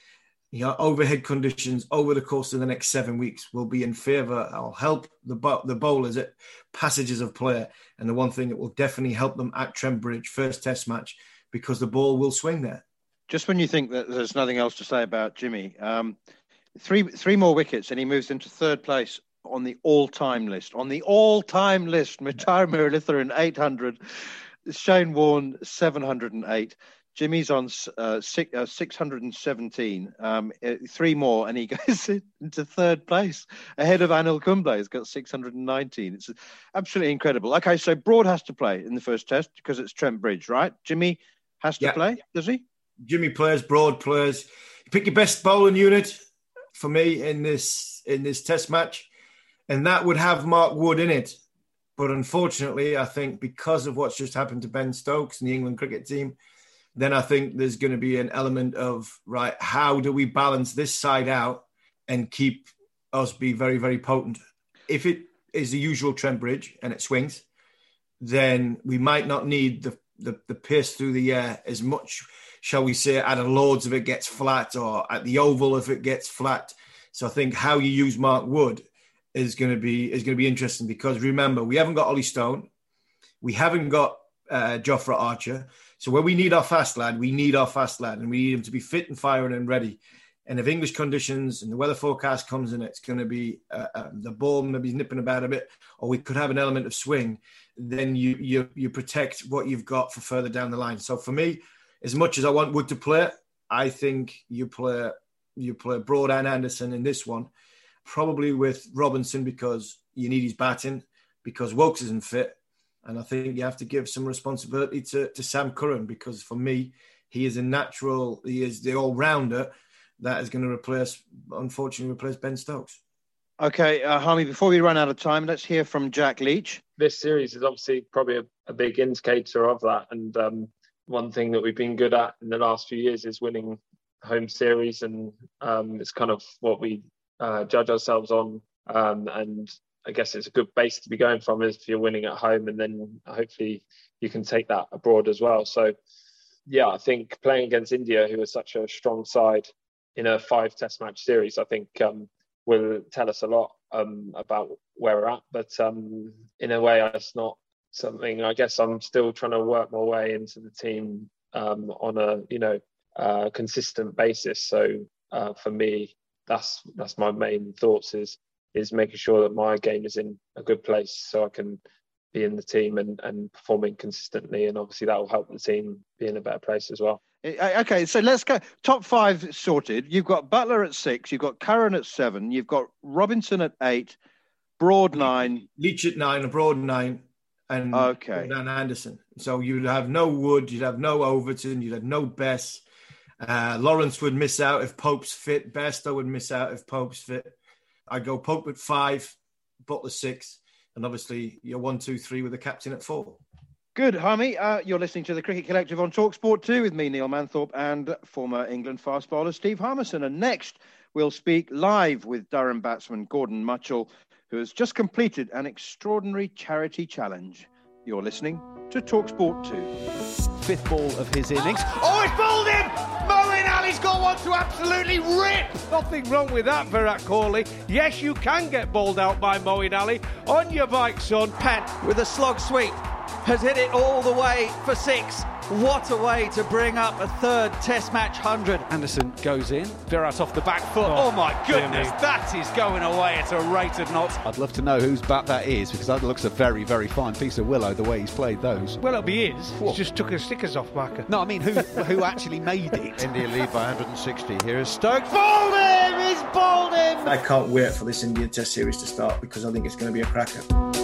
you know, overhead conditions over the course of the next seven weeks will be in favour. I'll help the the bowlers at passages of play. And the one thing that will definitely help them at Trent Bridge, first test match, because the ball will swing there. Just when you think that there's nothing else to say about Jimmy, um, three three more wickets and he moves into third place on the all-time list. On the all-time list, Muttiah Muralitharan eight hundred, Shane Warne seven hundred eight. Jimmy's on uh, six, uh, six hundred seventeen, um, uh, three more, and he goes into third place ahead of Anil Kumble. He's got six hundred nineteen. It's absolutely incredible. Okay, so Broad has to play in the first test because it's Trent Bridge, right? Jimmy has to yeah. play, does he? Jimmy plays, Broad plays. You pick your best bowling unit for me in this in this test match, and that would have Mark Wood in it. But unfortunately, I think because of what's just happened to Ben Stokes and the England cricket team, then I think there's going to be an element of, right, how do we balance this side out and keep us be very, very potent? If it is the usual Trent Bridge and it swings, then we might not need the, the, the pace through the air as much, shall we say, at a Lords if it gets flat or at the Oval if it gets flat. So I think how you use Mark Wood is going to be is going to be interesting, because remember, we haven't got Ollie Stone. We haven't got uh, Jofra Archer. So when we need our fast lad, we need our fast lad, and we need him to be fit and firing and ready. And if English conditions and the weather forecast comes in, it's going to be uh, uh, the ball maybe nipping about a bit, or we could have an element of swing, then you you you protect what you've got for further down the line. So for me, as much as I want Wood to play, I think you play you play Broad and Anderson in this one, probably with Robinson because you need his batting, because Woakes isn't fit. And I think you have to give some responsibility to, to Sam Curran, because for me, he is a natural, he is the all-rounder that is going to replace, unfortunately, replace Ben Stokes. Okay, uh, Harmy, before we run out of time, let's hear from Jack Leach. This series is obviously probably a, a big indicator of that. And um, one thing that we've been good at in the last few years is winning home series. And um, it's kind of what we uh, judge ourselves on. Um, and I guess it's a good base to be going from if you're winning at home, and then hopefully you can take that abroad as well. So, yeah, I think playing against India, who is such a strong side in a five test match series, I think um, will tell us a lot um, about where we're at. But um, in a way, it's not something, I guess I'm still trying to work my way into the team um, on a, you know, uh, consistent basis. So uh, for me, that's that's my main thoughts is is making sure that my game is in a good place so I can be in the team and, and performing consistently. And obviously that will help the team be in a better place as well. Okay, so let's go. Top five sorted. You've got Butler at six. You've got Curran at seven. You've got Robinson at eight. Broad nine. Leach at nine, a Broad nine. And okay. Dan Anderson. So you'd have no Wood, you'd have no Overton, you'd have no Bess. Uh, Lawrence would miss out if Pope's fit. Bairstow would miss out if Pope's fit. I'd go Pope at five, Butler six, and obviously your one, two, three with the captain at four. Good, Harmy. Uh, you're listening to the Cricket Collective on TalkSport two with me, Neil Manthorpe, and former England fast bowler Steve Harmison. And next, we'll speak live with Durham batsman Gordon Mutchell, who has just completed an extraordinary charity challenge. You're listening to TalkSport two. Fifth ball of his innings. Oh, it's bowled him! Moeen Ali's got one to absolutely rip! Nothing wrong with that, Virat Kohli. Yes, you can get bowled out by Moeen Ali. On your bike, son. Pant with a slog sweep has hit it all the way for six. What a way to bring up a third Test match hundred. Anderson goes in. Virat off the back foot. Oh, oh my goodness, that is going away at a rate of knots. I'd love to know whose bat that is, because that looks a very, very fine piece of willow, the way he's played those. Well, it'll be his. He just took his stickers off, marker. No, I mean, who who actually made it? India lead by one hundred sixty. Here is Stokes. Bowled him! He's bowled him! I can't wait for this India Test series to start, because I think it's going to be a cracker.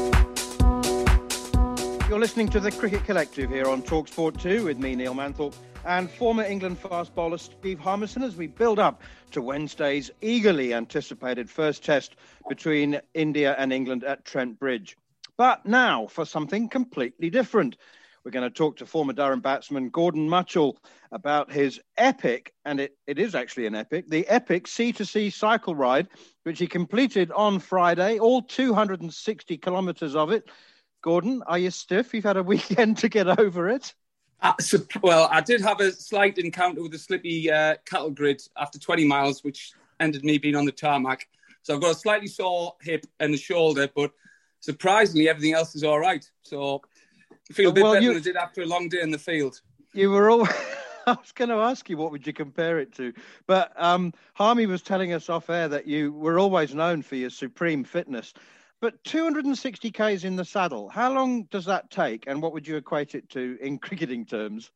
You're listening to the Cricket Collective here on TalkSport two with me, Neil Manthorpe, and former England fast bowler Steve Harmison as we build up to Wednesday's eagerly anticipated first test between India and England at Trent Bridge. But now for something completely different. We're going to talk to former Durham batsman Gordon Mutchell about his epic, and it, it is actually an epic, the epic C to C cycle ride, which he completed on Friday, all two hundred sixty kilometres of it. Gordon, are you stiff? You've had a weekend to get over it? Uh, so, well, I did have a slight encounter with a slippy uh, cattle grid after twenty miles, which ended me being on the tarmac. So I've got a slightly sore hip and a shoulder, but surprisingly, everything else is all right. So I feel a bit well, better you, than I did after a long day in the field. You were all... I was going to ask you, what would you compare it to? But um, Harmy was telling us off air that you were always known for your supreme fitness. But two hundred sixty kays in the saddle, how long does that take? And what would you equate it to in cricketing terms?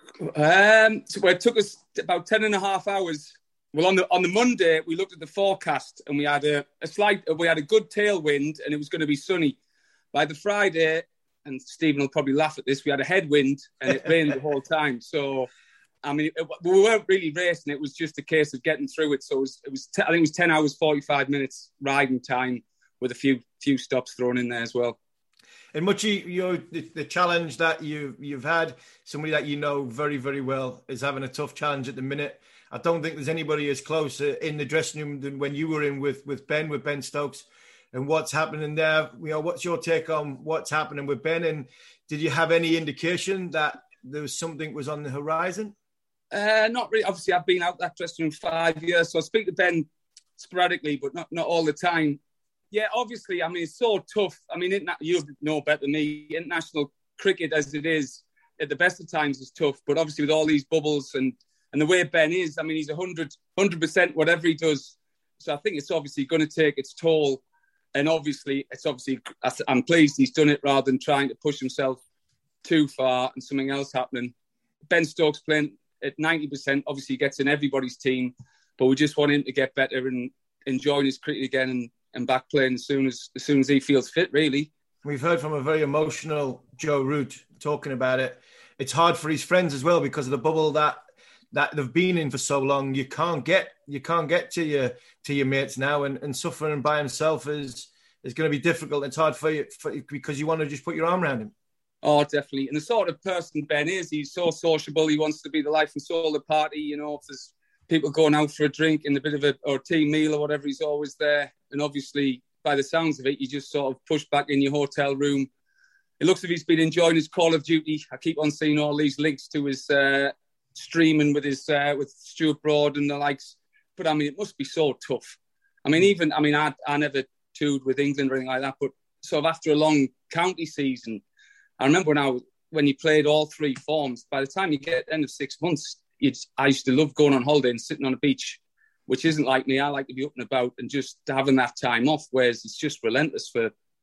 Um, so well, it took us about ten and a half hours. Well, on the on the Monday, we looked at the forecast and we had a, a slight, we had a good tailwind and it was going to be sunny. By the Friday, and Stephen will probably laugh at this, we had a headwind and it rained the whole time. So, I mean, it, we weren't really racing. It was just a case of getting through it. So it was, it was t- I think it was ten hours, forty-five minutes riding time, with a few few stops thrown in there as well. And Muchie, you know, the, the challenge that you you've had, somebody that you know very, very well, is having a tough challenge at the minute. I don't think there's anybody as close in the dressing room than when you were in with, with Ben, with Ben Stokes, and what's happening there. You know, what's your take on what's happening with Ben? And did you have any indication that there was something was on the horizon? Uh, not really. Obviously, I've been out that dressing room five years, so I speak to Ben sporadically, but not, not all the time. Yeah, obviously, I mean, it's so tough. I mean, you know better than me. International cricket, as it is, at the best of times, is tough. But obviously, with all these bubbles and, and the way Ben is, I mean, he's one hundred percent whatever he does. So I think it's obviously going to take its toll. And obviously, it's obviously, I'm pleased he's done it rather than trying to push himself too far and something else happening. Ben Stokes playing at ninety percent, obviously gets in everybody's team. But we just want him to get better and enjoying his cricket again and and back playing as soon as as soon as he feels fit, really. We've heard from a very emotional Joe Root talking about it. It's hard for his friends as well because of the bubble that that they've been in for so long. You can't get you can't get to your to your mates now, and, and suffering by himself is is going to be difficult. It's hard for you for, because you want to just put your arm around him. Oh, definitely. And the sort of person Ben is, he's so sociable. He wants to be the life and soul of the party. You know, if there's people going out for a drink and a bit of a or team meal or whatever, he's always there. And obviously, by the sounds of it, you just sort of push back in your hotel room. It looks as if he's been enjoying his Call of Duty. I keep on seeing all these links to his uh, streaming with his uh, with Stuart Broad and the likes. But I mean, it must be so tough. I mean, even I mean, I I never toured with England or anything like that. But sort of after a long county season, I remember when I was, when you played all three forms. By the time you get end of six months, you'd, I used to love going on holiday and sitting on a beach. Which isn't like me. I like to be up and about and just having that time off, whereas it's just relentless for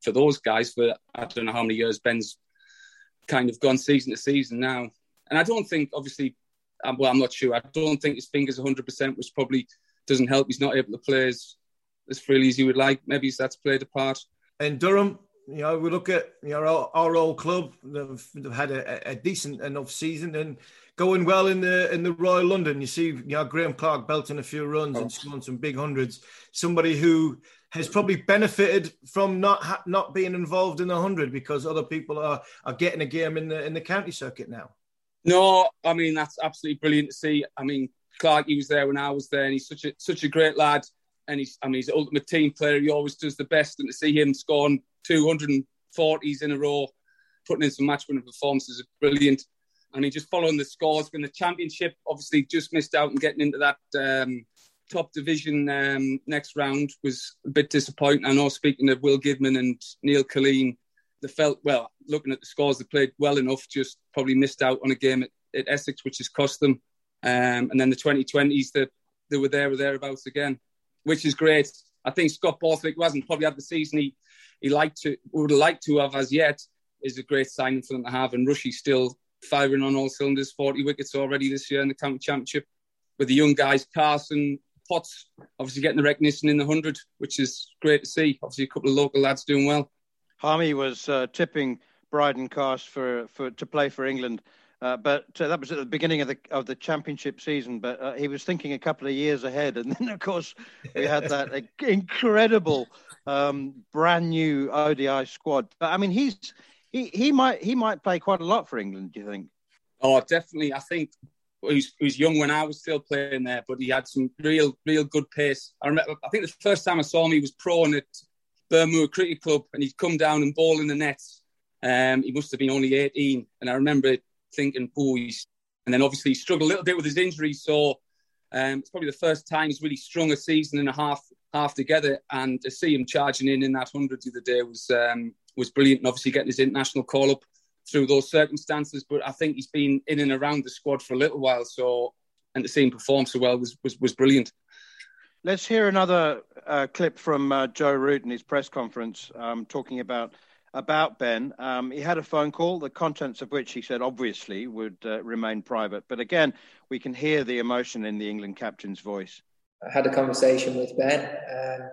for those guys for I don't know how many years. Ben's kind of gone season to season now. And I don't think, obviously, well, I'm not sure. I don't think his finger's one hundred percent, which probably doesn't help. He's not able to play as, as freely as he would like. Maybe that's played a part. And Durham, you know, we look at you know our, our old club. They've, they've had a, a decent enough season and going well in the in the Royal London. You see, you know, Graham Clark belting a few runs oh. and scoring some big hundreds. Somebody who has probably benefited from not ha- not being involved in the hundred because other people are, are getting a game in the in the county circuit now. No, I mean that's absolutely brilliant to see. I mean, Clark, he was there when I was there, and he's such a such a great lad. And he's, I mean, he's an ultimate team player. He always does the best. And to see him scoring two hundred forties in a row, putting in some match-winning performances is brilliant. And he just following the scores. When the championship, obviously, just missed out and getting into that um, top division um, next round was a bit disappointing. I know, speaking of Will Gidman and Neil Killeen, they felt, well, looking at the scores, they played well enough, just probably missed out on a game at, at Essex, which has cost them. Um, and then the twenty twenties, they, they were there or thereabouts again, which is great. I think Scott Borthwick, who hasn't probably had the season he, he liked to, would have liked to have as yet, is a great signing for them to have. And Rushy's still firing on all cylinders, forty wickets already this year in the county championship. With the young guys, Carson, Potts, obviously getting the recognition in the hundred, which is great to see. Obviously, a couple of local lads doing well. Harmy was uh, tipping Bryden Cast for, for to play for England, uh, but uh, that was at the beginning of the of the championship season. But uh, he was thinking a couple of years ahead, and then of course we had that uh, incredible um, brand new O D I squad. But I mean, he's he he might he might play quite a lot for England. Do you think? Oh, definitely. I think he was, he was young when I was still playing there, but he had some real real good pace. I remember. I think the first time I saw him, he was proing at Burmoor Cricket Club, and he'd come down and bowl in the nets. Um, he must have been only eighteen, and I remember thinking, "Oh, he's..." And then obviously he struggled a little bit with his injury, so um, it's probably the first time he's really strung a season and a half half together. And to see him charging in in that hundred the other day was um, was brilliant, and obviously getting his international call up through those circumstances. But I think he's been in and around the squad for a little while, so and to see him perform so well was was, was brilliant. Let's hear another uh, clip from uh, Joe Root in his press conference um, talking about about Ben. Um, he had a phone call, the contents of which he said obviously would uh, remain private. But again, we can hear the emotion in the England captain's voice. I had a conversation with Ben, um,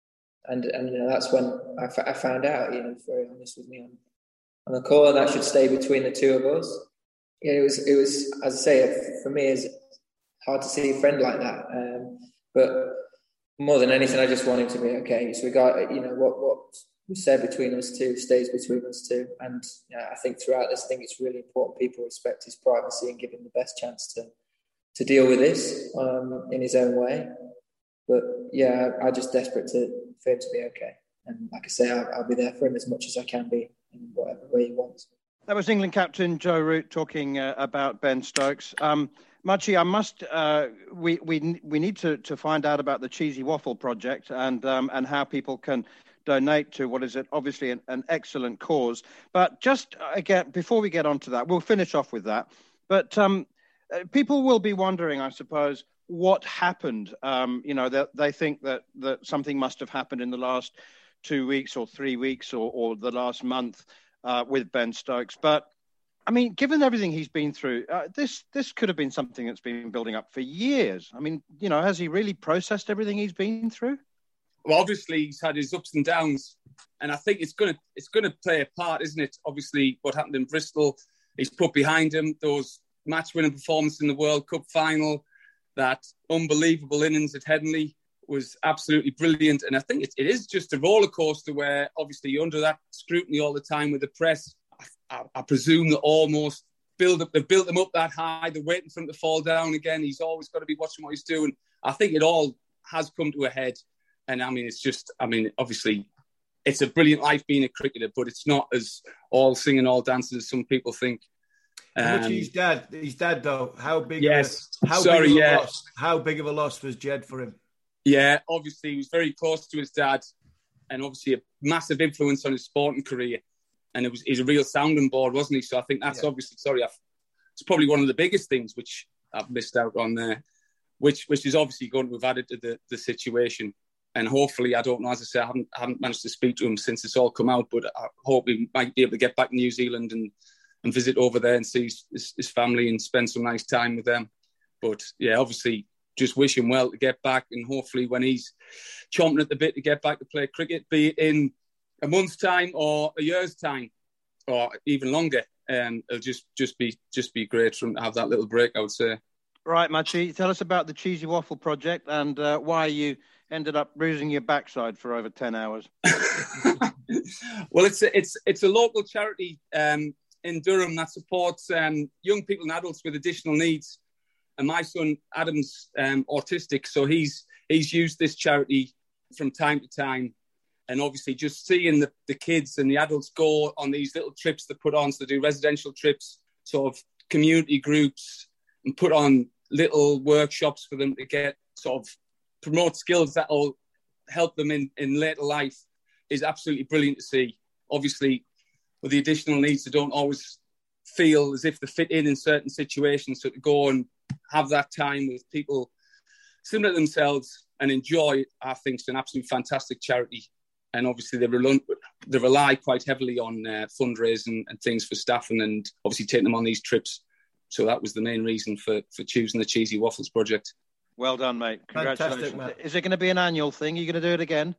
and and you know that's when I, f- I found out. You know, very honest with me on on the call, and that should stay between the two of us. Yeah, it was it was as I say, for me, it's hard to see a friend like that. Um, but more than anything, I just want him to be okay. So we got, you know, what what was said between us two stays between us two. And you know, I think throughout this thing, it's really important people respect his privacy and give him the best chance to to deal with this um, in his own way. But yeah, I, I'm just desperate to for him to be okay. And like I say, I'll, I'll be there for him as much as I can be in whatever way he wants. That was England captain Joe Root talking uh, about Ben Stokes. Um, Machi, I must. Uh, we we we need to, to find out about the Cheesy Waffle project and um, and how people can donate to what is it obviously an, an excellent cause. But just again, before we get on to that, we'll finish off with that. But um, people will be wondering, I suppose, what happened. Um, you know, that they, they think that that something must have happened in the last two weeks or three weeks or, or the last month uh, with Ben Stokes, but. I mean, given everything he's been through, uh, this this could have been something that's been building up for years. I mean, you know, has he really processed everything he's been through? Well, obviously he's had his ups and downs, and I think it's gonna it's gonna play a part, isn't it? Obviously, what happened in Bristol, he's put behind him those match-winning performances in the World Cup final, that unbelievable innings at Headingley was absolutely brilliant, and I think it, it is just a roller coaster where obviously you're under that scrutiny all the time with the press. I, I presume that almost build up, they've built him up that high. They're waiting for him to fall down again. He's always got to be watching what he's doing. I think it all has come to a head. And I mean, it's just, I mean, obviously, it's a brilliant life being a cricketer, but it's not as all singing, all dancing as some people think. How much um, his dad, his dad though, how big? Yes, of a, how sorry, big of yeah. a loss? How big of a loss was Jed for him? Yeah, obviously, he was very close to his dad, and obviously a massive influence on his sporting career. And it was he's a real sounding board, wasn't he? So I think that's yeah. obviously, sorry, I've, it's probably one of the biggest things which I've missed out on there, which which is obviously going to have added to the, the situation. And hopefully, I don't know, as I say, I haven't, I haven't managed to speak to him since it's all come out, but I hope he might be able to get back to New Zealand and, and visit over there and see his, his family and spend some nice time with them. But yeah, obviously, just wish him well to get back, and hopefully when he's chomping at the bit to get back to play cricket, be it in a month's time or a year's time or even longer, um, it'll just, just, be, just be great for him to have that little break, I would say. Right, Machi, tell us about the Cheesy Waffle Project and uh, why you ended up bruising your backside for over ten hours. Well, it's a, it's it's a local charity um, in Durham that supports um, young people and adults with additional needs. And my son Adam's um, autistic, so he's he's used this charity from time to time. And obviously, just seeing the, the kids and the adults go on these little trips they put on, so they do residential trips, sort of community groups, and put on little workshops for them to get sort of promote skills that will help them in, in later life is absolutely brilliant to see. Obviously, with the additional needs, they don't always feel as if they fit in in certain situations. So to go and have that time with people similar to themselves and enjoy it, I think is an absolute fantastic charity. And obviously, they rely, they rely quite heavily on uh, fundraising and things for staffing and obviously taking them on these trips. So that was the main reason for, for choosing the Cheesy Waffles project. Well done, mate. Congratulations. Is it going to be an annual thing? Are you going to do it again?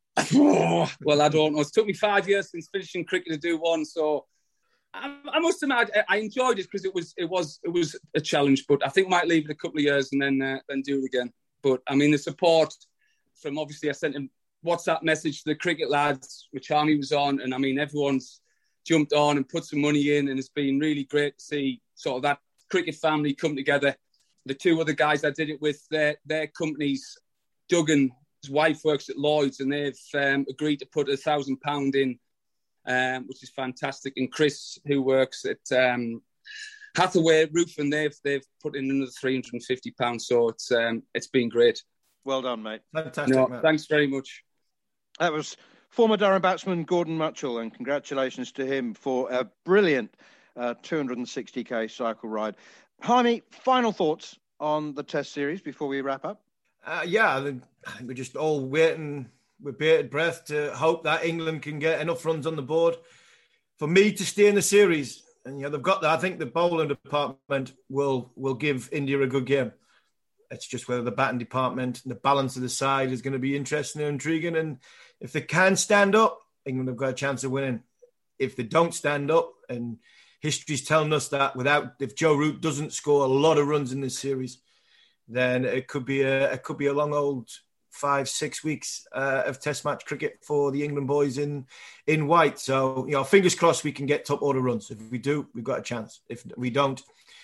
Oh, well, I don't know. It took me five years since finishing cricket to do one. So I, I must admit, I, I enjoyed it because it was it was it was a challenge. But I think I might leave it a couple of years and then uh, then do it again. But I mean, the support from obviously I sent him WhatsApp message to the cricket lads, which Army was on, and I mean everyone's jumped on and put some money in, and it's been really great to see sort of that cricket family come together. The two other guys I did it with, their their companies, Duggan, his wife works at Lloyd's, and they've um, agreed to put a thousand pound in, um, which is fantastic. And Chris, who works at um, Hathaway Roofing, they've they've put in another three hundred and fifty pounds. So it's um, it's been great. Well done, mate. Fantastic. No, mate. Thanks very much. That was former Durham batsman Gordon Mutchell, and congratulations to him for a brilliant uh, two hundred sixty k cycle ride. Jaime, final thoughts on the Test series before we wrap up? Uh, yeah, I think, I think we're just all waiting with bated breath to hope that England can get enough runs on the board for me to stay in the series. And, you know, they've got that. I think the bowling department will will give India a good game. It's just whether the batting department and the balance of the side is going to be interesting and intriguing. And if they can stand up, England have got a chance of winning. If they don't stand up, and history's telling us that without, if Joe Root doesn't score a lot of runs in this series, then it could be a it could be a long old five six weeks uh, of Test match cricket for the England boys in in white. So, you know, fingers crossed we can get top order runs. If we do, we've got a chance. If we don't,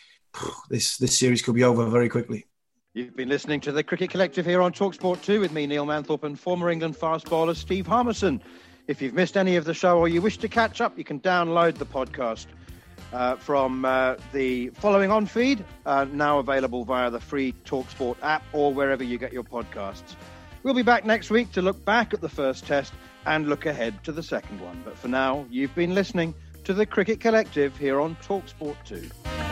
this this series could be over very quickly. You've been listening to the Cricket Collective here on TalkSport two with me, Neil Manthorpe, and former England fast bowler Steve Harmison. If you've missed any of the show or you wish to catch up, you can download the podcast uh, from uh, the following on feed, uh, now available via the free TalkSport app or wherever you get your podcasts. We'll be back next week to look back at the first Test and look ahead to the second one. But for now, you've been listening to the Cricket Collective here on TalkSport two.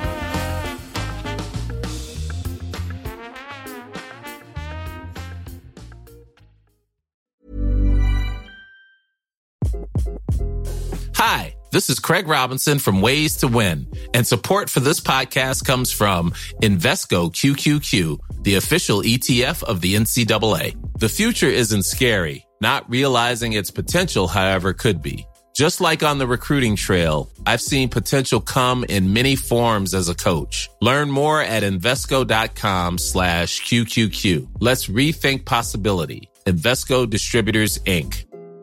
Hi, this is Craig Robinson from Ways to Win, and support for this podcast comes from Invesco Q Q Q, the official E T F of the N C double A. The future isn't scary. Not realizing its potential, however, could be. Just like on the recruiting trail, I've seen potential come in many forms as a coach. Learn more at Invesco.com slash QQQ. Let's rethink possibility. Invesco Distributors, Incorporated.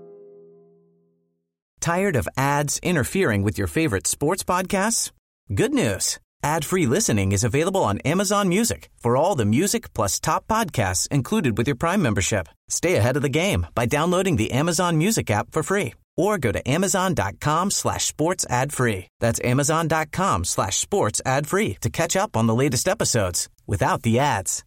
Tired of ads interfering with your favorite sports podcasts? Good news. Ad-free listening is available on Amazon Music for all the music plus top podcasts included with your Prime membership. Stay ahead of the game by downloading the Amazon Music app for free or go to amazon.com slash sports ad free. That's amazon.com slash sports ad free to catch up on the latest episodes without the ads.